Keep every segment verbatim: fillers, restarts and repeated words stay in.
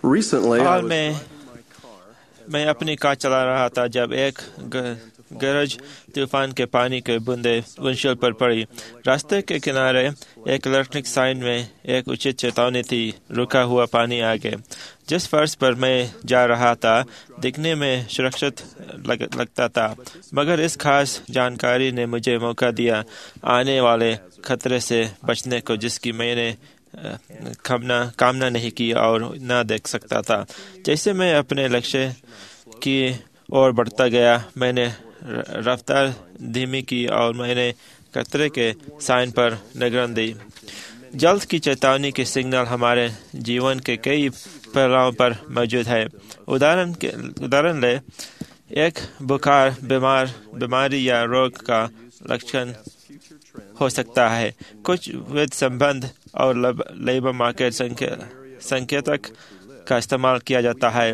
Recently, I hall was में मैं अपनी कार चला रहा था जब एक ग- गरज तूफान के पानी के बूंदे विंडशील्ड पर पड़ी। रास्ते के किनारे एक इलेक्ट्रिक साइन में एक उचित चेतावनी थी, रुका हुआ पानी आगे। जिस फर्श पर मैं जा रहा था दिखने में सुरक्षित लग, लगता था, मगर इस खास जानकारी ने मुझे मौका दिया आने वाले खतरे से बचने को, जिसकी मैंने अ, कामना कामना नहीं की और न देख सकता था। जैसे मैं अपने लक्ष्य की ओर बढ़ता गया, मैंने र- रफ्तार धीमी की और मैंने खतरे के साइन पर निगरानी दी। जल्द की चेतावनी के सिग्नल हमारे जीवन के कई पहलुओं पर मौजूद है। उदाहरण के उदाहरण ले, एक बुखार बीमार बीमारी या रोग का लक्षण हो सकता है। कुछ वित्त संबंध और लेबर मार्केट संकेतक का इस्तेमाल किया जाता है,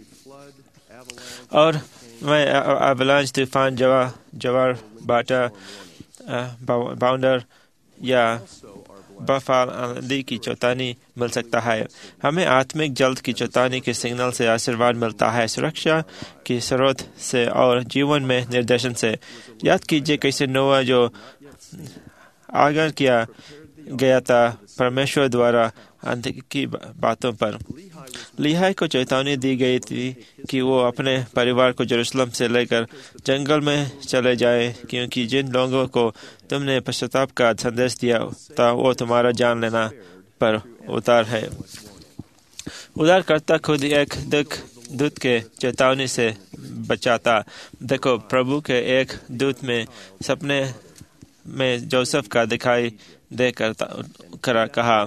और मैं एवलांच तूफान जवा जवार बाटा बाउंडर या बफाल आंधी की चेतावनी मिल सकता है। हमें आत्मिक जल्द की चेतावनी के सिग्नल से आशीर्वाद मिलता है, सुरक्षा की स्रोत से और जीवन में निर्देशन से। याद कीजिए कैसे नोआ जो आगाह किया गया था परमेश्वर द्वारा अंत की बातों पर। लीहाई को चेतावनी दी गई थी कि वो अपने परिवार को यरूशलेम से लेकर जंगल में चले जाए, क्योंकि जिन लोगों को तुमने पश्चाताप का संदेश दिया था वो तुम्हारा जान लेना पर उतार है। उद्धारकर्ता खुद एक दुख दूत के चेतावनी से बचाता। देखो, प्रभु के एक दूत में सपने में जोसेफ का दिखाई दे करता करा कहा,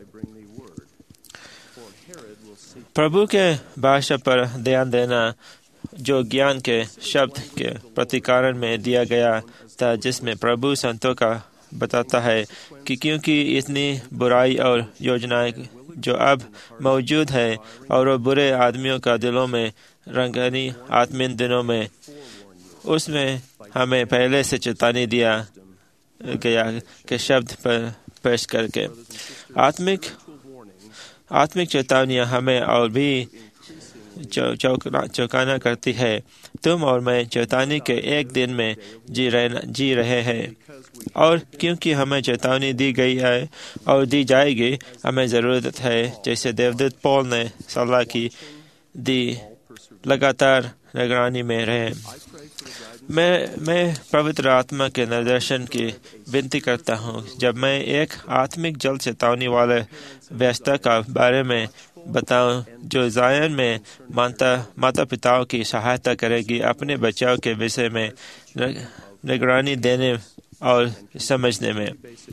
प्रभु के भाषा पर ध्यान देना, जो ज्ञान के शब्द के प्रतिकारण में दिया गया था, जिसमें प्रभु संतों का बताता है कि क्योंकि इतनी बुराई और योजनाएं जो अब मौजूद है और वो बुरे आदमियों का दिलों में रंगनी आत्मीय दिनों में, उसमें हमें पहले से चेतावनी दिया गया के शब्द पर पेश करके आत्मिक आत्मिक चेतावनियां हमें और भी चौकना चौकाना करती है। तुम और मैं चेतावनी के एक दिन में जी रहे जी रहे हैं, और क्योंकि हमें चेतावनी दी गई है और दी जाएगी, हमें जरूरत है, जैसे देवदूत पौल ने सलाह की दी, लगातार निगरानी में रहे। मैं मैं पवित्र आत्मा के निर्देशन की विनती करता हूँ। जब मैं एक आत्मिक जल चेतावनी वाले व्यवस्था का बारे में बताऊं, जो जायन में माता माता पिताओं की सहायता करेगी अपने बचाव के विषय में निगरानी देने और समझने में।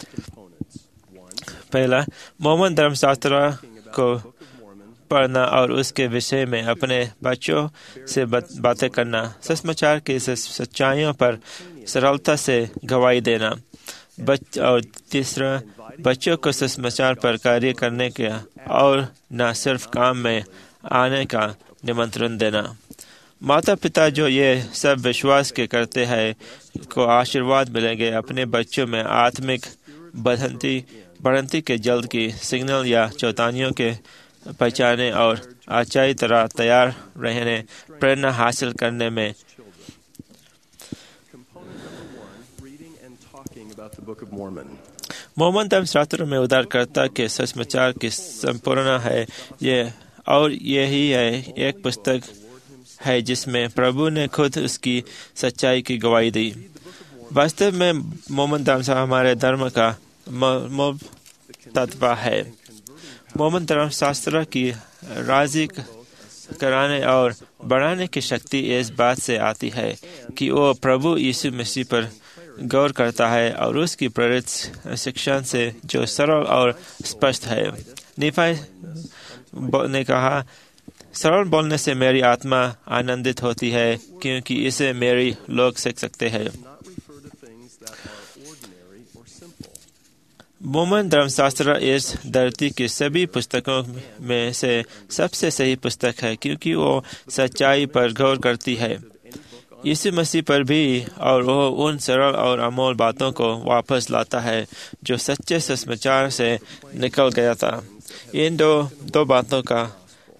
पहला, मोमन धर्मशास्त्र को पढ़ना और उसके विषय में अपने बच्चों से बातें करना, सुसमाचार की सच्चाइयों पर सरलता से गवाही देना। बच और तीसरा, बच्चों को सुसमाचार पर कार्य करने का और न सिर्फ काम में आने का निमंत्रण देना। माता पिता जो ये सब विश्वास के करते हैं को आशीर्वाद मिलेंगे अपने बच्चों में आत्मिक बढ़ंती बढ़ंती के जल्द की सिग्नल या चेतावनियों के पहचाने और अच्छी तरह तैयार रहने प्रेरणा हासिल करने में। मोमन धर्मशास्त्र में उद्धारकर्ता के सुसमाचार की संपूर्ण है ये, और यही है एक पुस्तक है जिसमें प्रभु ने खुद उसकी सच्चाई की गवाही दी। वास्तव में मोमन धर्मशास्त्र हमारे धर्म का मूल तत्व है। मोमन धर्मशास्त्र की राजी कराने और बढ़ाने की शक्ति इस बात से आती है कि वो प्रभु यीशु मसीह पर गौर करता है और उसकी प्रेरित शिक्षा से जो सरल और स्पष्ट है। निफाई ने कहा, सरल बोलने से मेरी आत्मा आनंदित होती है, क्योंकि इसे मेरी लोग सीख सकते हैं। मोमन धर्मशास्त्र इस धरती की सभी पुस्तकों में से सबसे सही पुस्तक है, क्योंकि वो सच्चाई पर गौर करती है, यीशु मसीह पर भी, और वो उन सरल और अमोल बातों को वापस लाता है जो सच्चे सुसमाचार से निकल गया था। इन दो दो बातों का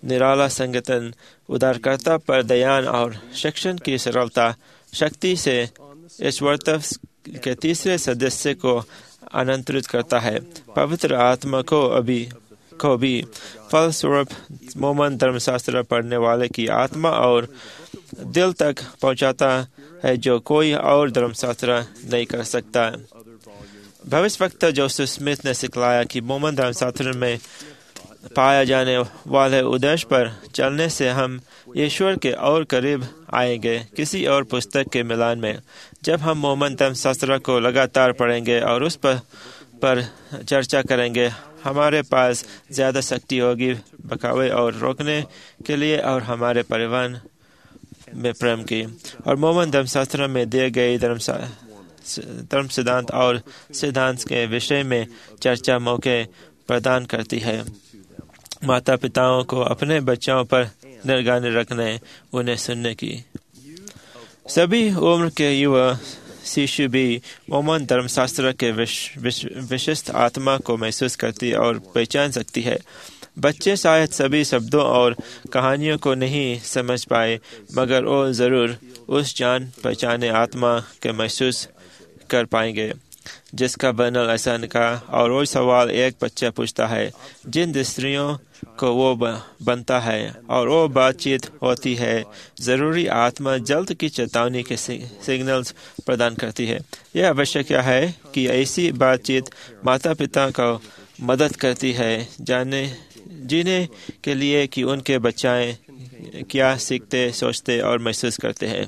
निराला संगठन, उदारकर्ता पर दयान और शिक्षण की सरलता शक्ति से ईश्वरत्व के तीसरे सदस्य को आमंत्रित करता है। पवित्र आत्मा को अभी को भी फलस्वरूप मोमन धर्मशास्त्र पढ़ने वाले की आत्मा और दिल तक पहुंचाता है, जो कोई और धर्मशास्त्र नहीं कर सकता। भविष्यवक्ता जोसेफ स्मिथ ने सिखलाया कि मोमन धर्मशास्त्र में पाया जाने वाले उद्देश्य पर चलने से हम ईश्वर के और करीब आएंगे किसी और पुस्तक के मिलान में। जब हम मोमन धर्मशास्त्र को लगातार पढ़ेंगे और उस पर पर चर्चा करेंगे, हमारे पास ज्यादा शक्ति होगी बकावे और रोकने के लिए और हमारे परिवार में प्रेम की। और मोमन धर्मशास्त्र में दिए गए धर्म धर्म सिद्धांत और सिद्धांत के विषय में चर्चा मौके प्रदान करती है। माता पिताओं को अपने बच्चों पर निगरानी रखने, उन्हें सुनने की। सभी उम्र के युवा शिशु भी मोमन धर्मशास्त्र के विशिष्ट आत्मा को महसूस करती और पहचान सकती है। बच्चे शायद सभी शब्दों और कहानियों को नहीं समझ पाए, मगर वो जरूर उस जान पहचाने आत्मा के महसूस कर पाएंगे जिसका वर्णन ऐसा निका। और वो सवाल एक बच्चा पूछता है, जिन दृष्टियों को वो बनता है और वो बातचीत होती है, जरूरी आत्मा जल्द की चेतावनी के सिग्नल्स प्रदान करती है। यह आवश्यक है कि ऐसी बातचीत माता पिता को मदद करती है जाने जीने के लिए कि उनके बच्चे क्या सीखते, सोचते और महसूस करते हैं।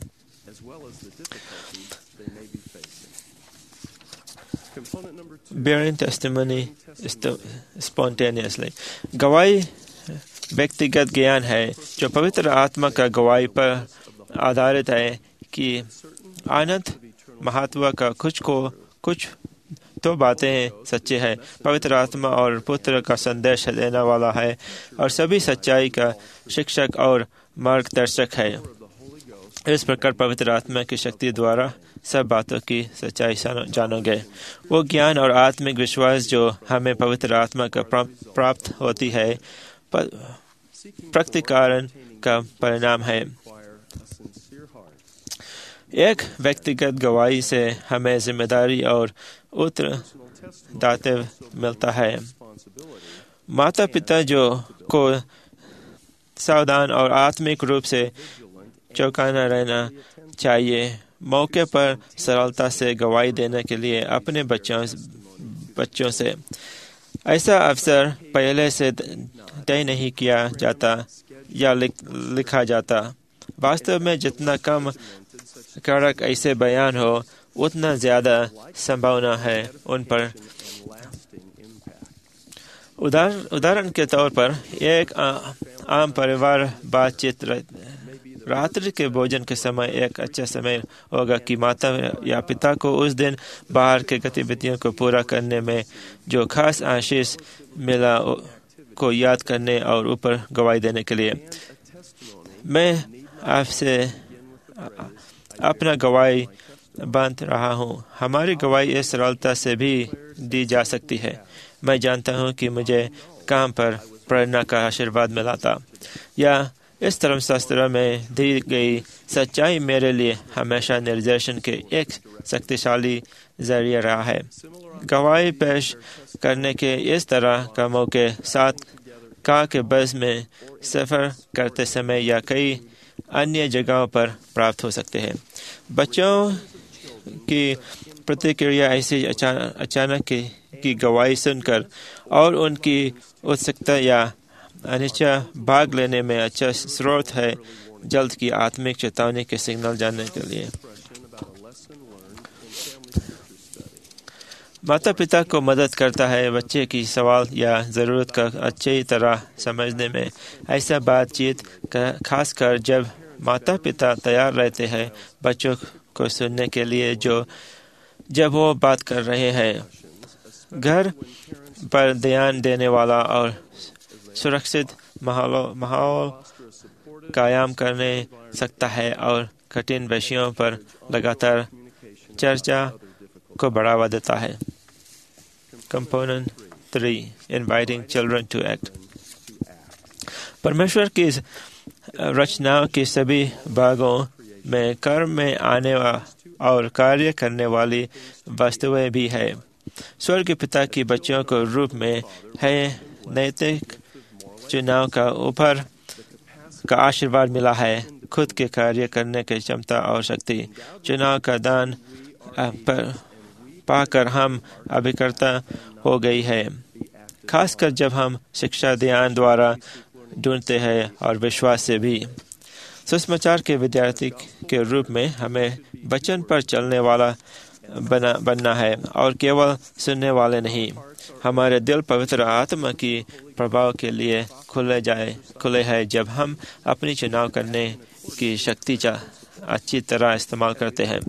Bearing testimony spontaneously. गवाही व्यक्तिगत ज्ञान है जो पवित्र आत्मा का गवाही पर आधारित है कि अनंत महत्व का कुछ को कुछ तो बातें सच्चे हैं। पवित्र आत्मा और पुत्र का संदेश देने वाला है और सभी सच्चाई का शिक्षक और मार्गदर्शक है। इस प्रकार पवित्र आत्मा की शक्ति द्वारा सब बातों की सच्चाई जानोगे। वो ज्ञान और आत्मिक विश्वास जो हमें पवित्र आत्मा का प्राप्त होती है, प्रकटीकरण का परिणाम है। एक व्यक्तिगत गवाही से हमें जिम्मेदारी और उत्तरदायित्व मिलता है। माता पिता जो को सावधान और आत्मिक रूप से चौकन्ना रहना चाहिए, मौके पर सरलता से गवाही देने के लिए अपने बच्चों बच्चों से। ऐसा अवसर पहले से तय नहीं किया जाता या लिख, लिखा जाता। वास्तव में जितना कम कारक ऐसे बयान हो, उतना ज्यादा संभावना है उन पर। उदाहरण के तौर पर एक आम परिवार बातचीत रात्रि के भोजन के समय एक अच्छा समय होगा कि माता या पिता को उस दिन बाहर के गतिविधियों को पूरा करने में जो खास आशीष मिला को याद करने और ऊपर गवाही देने के लिए। मैं आपसे अपना गवाही बांध रहा हूँ। हमारी गवाही इस सरलता से भी दी जा सकती है। मैं जानता हूँ कि मुझे काम पर प्रेरणा का आशीर्वाद मिला था, या इस धर्मशास्त्र में दी गई सच्चाई मेरे लिए हमेशा निर्देशन के एक शक्तिशाली जरिया रहा है। गवाही पेश करने के इस तरह का मौके साथ का के बस में सफर करते समय या कई अन्य जगहों पर प्राप्त हो सकते हैं। बच्चों की प्रतिक्रिया ऐसी अचानक अचानक की, की गवाही सुनकर और उनकी उत्सुकता या अनिच्छा भाग लेने में अच्छा स्रोत है जल्द की आत्मिक चेतावनी के सिग्नल जानने के लिए। माता पिता को मदद करता है बच्चे की सवाल या ज़रूरत का अच्छी तरह समझने में। ऐसा बातचीत खासकर जब माता पिता तैयार रहते हैं बच्चों को सुनने के लिए जो जब वो बात कर रहे हैं। घर पर ध्यान देने वाला और सुरक्षित माहौल कायम करने सकता है और कठिन विषयों पर लगातार चर्चा को बढ़ावा देता है। Component three, inviting children to act. परमेश्वर की रचनाओं के सभी भागों में कर्म में आने और कार्य करने वाली वस्तुएं भी है। स्वर्ग पिता के बच्चों को रूप में है नैतिक चुनाव का ऊपर का आशीर्वाद मिला है। खुद के कार्य करने की क्षमता और शक्ति चुनाव का दान पर पाकर हम अभिकर्ता हो गई है, खासकर जब हम शिक्षा ध्यान द्वारा ढूंढते हैं और विश्वास से भी। सुसमाचार के विद्यार्थी के रूप में हमें वचन पर चलने वाला बना बनना है और केवल सुनने वाले नहीं। हमारे दिल पवित्र आत्मा की प्रभाव के लिए खुले जाए खुले हैं जब हम अपनी चुनाव करने की शक्ति का अच्छी तरह इस्तेमाल करते हैं।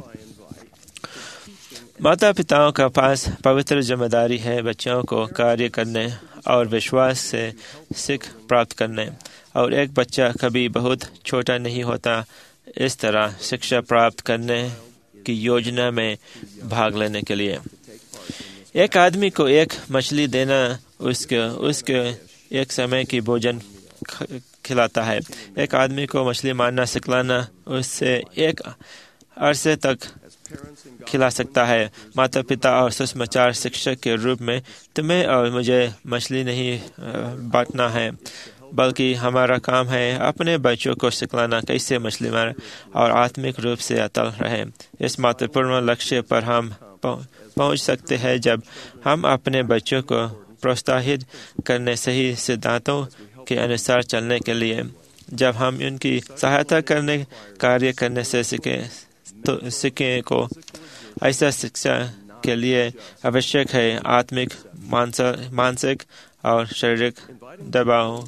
माता पिताओं का पास पवित्र जिम्मेदारी है बच्चों को कार्य करने और विश्वास से सीख प्राप्त करने, और एक बच्चा कभी बहुत छोटा नहीं होता इस तरह शिक्षा प्राप्त करने की योजना में भाग लेने के लिए। एक आदमी को एक मछली देना उसके उसके एक समय की भोजन खिलाता है। एक आदमी को मछली मारना सिखलाना उससे एक अरसे तक खिला सकता है। माता पिता और सुसमाचार शिक्षक के रूप में तुम्हें और मुझे मछली नहीं बांटना है, बल्कि हमारा काम है अपने बच्चों को सिखलाना कैसे मछली मारे और आत्मिक रूप से अटल रहे। इस महत्वपूर्ण लक्ष्य पर हम पहुंच सकते हैं जब हम अपने बच्चों को प्रोत्साहित करने सही सिद्धांतों के अनुसार चलने के लिए, जब हम उनकी सहायता करने कार्य करने से सीखे तो सीखे को ऐसा शिक्षा के लिए आवश्यक है आत्मिक मानसिक और शारीरिक दबाव।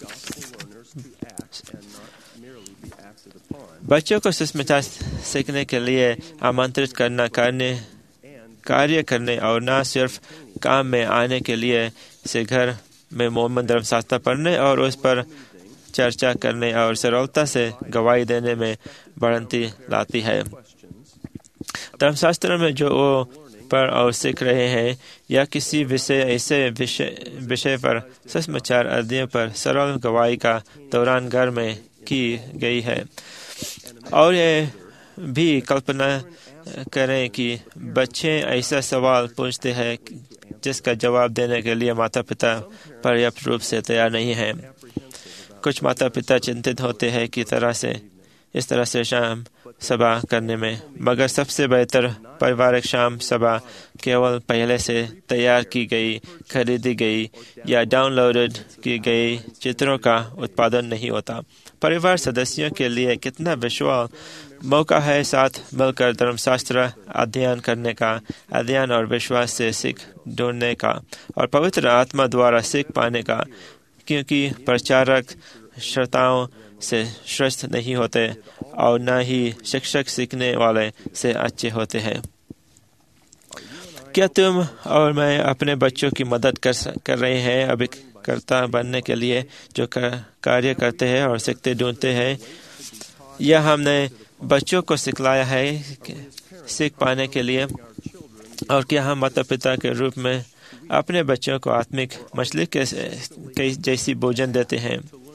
बच्चों को सुसमाचार सीखने के लिए आमंत्रित करना करने कार्य करने और न सिर्फ काम में आने के लिए से घर में मोहम्मद धर्मशास्त्र पढ़ने और उस पर चर्चा करने और सरलता से गवाही देने में बढ़ती लाती है। धर्मशास्त्र में जो वो पढ़ और सीख रहे हैं या किसी विषय ऐसे विषय विषय पर सुसमाचार अध्ययन पर सरल गवाही का दौरान घर में की गई है। और ये भी कल्पना करें कि बच्चे ऐसा सवाल पूछते हैं जिसका जवाब देने के लिए माता पिता पर्याप्त रूप से तैयार नहीं हैं। कुछ माता पिता चिंतित होते हैं कि तरह से इस तरह से शाम सभा करने में, मगर सबसे बेहतर पारिवारिक शाम सभा केवल पहले से तैयार की गई, खरीदी गई या डाउनलोडेड की गई चित्रों का उत्पादन नहीं होता। परिवार सदस्यों के लिए कितना विशाल मौका है साथ मिलकर धर्मशास्त्र अध्ययन करने का, अध्ययन और विश्वास से सीख ढूंढने का और पवित्र आत्मा द्वारा सीख पाने का, क्योंकि प्रचारक श्रोताओं से श्रेष्ठ नहीं होते और न ही शिक्षक सीखने वाले से अच्छे होते हैं। क्या तुम और मैं अपने बच्चों की मदद कर कर रहे हैं अभिकर्ता बनने के लिए जो कार्य करते हैं और सीखते ढूंढते हैं, या हमने बच्चों को सिखलाया है सीख पाने के लिए? और क्या हम माता पिता के रूप में अपने बच्चों को आत्मिक मछली के जैसी भोजन देते हैं?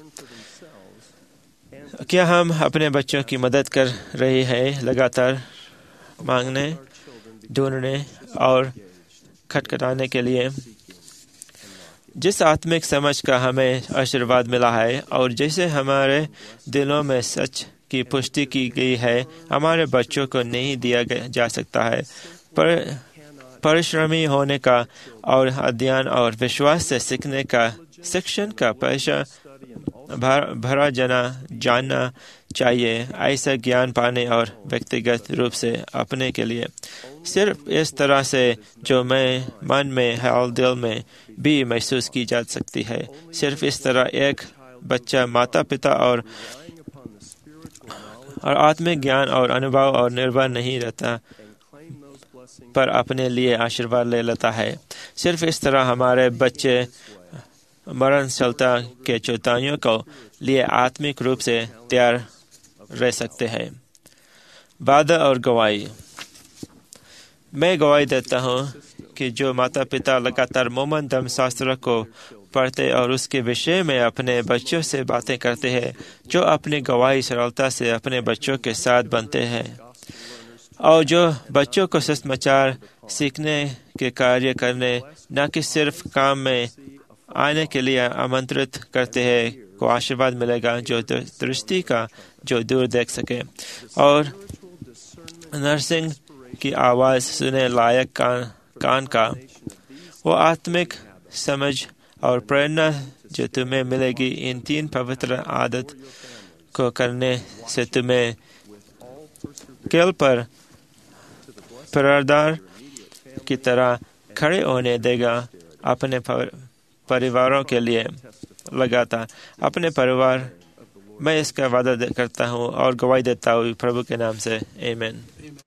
क्या हम अपने बच्चों की मदद कर रहे हैं लगातार मांगने, ढूंढने और खटखटाने के लिए? जिस आत्मिक समझ का हमें आशीर्वाद मिला है और जैसे हमारे दिलों में सच की पुष्टि की गई है, हमारे बच्चों को नहीं दिया जा सकता है। पर परिश्रमी होने का और अध्ययन और विश्वास से सीखने का शिक्षण का पैसा भर, भरा जना जानना चाहिए। ऐसा ज्ञान पाने और व्यक्तिगत रूप से अपने के लिए सिर्फ इस तरह से जो मैं मन में हाल दिल में भी महसूस की जा सकती है। सिर्फ इस तरह एक बच्चा माता पिता और और आत्मिक ज्ञान और अनुभव और निर्भर नहीं रहता पर अपने लिए आशीर्वाद ले लेता है। सिर्फ इस तरह हमारे बच्चे मरणशीलता के चेतावनियों को लिए आत्मिक रूप से तैयार रह सकते हैं। वादा और गवाही। मैं गवाही देता हूँ कि जो माता पिता लगातार मोमन धर्मशास्त्र को पढ़ते और उसके विषय में अपने बच्चों से बातें करते हैं, जो अपनी गवाही सरलता से अपने बच्चों के साथ बनते हैं और जो बच्चों को सुसमाचार सीखने के कार्य करने, न कि सिर्फ काम में आने के लिए आमंत्रित करते हैं, को आशीर्वाद मिलेगा, जो दृष्टि का जो दूर देख सके और नर्सिंग की आवाज़ सुने लायक कान, कान का। वो आत्मिक समझ और प्रेरणा जो तुम्हें मिलेगी इन तीन पवित्र आदत को करने से तुम्हें केल पर पहरेदार की तरह खड़े होने देगा, अपने परिवारों के लिए लगातार अपने परिवार। मैं इसका वादा करता हूँ और गवाही देता हूँ प्रभु के नाम से, आमीन।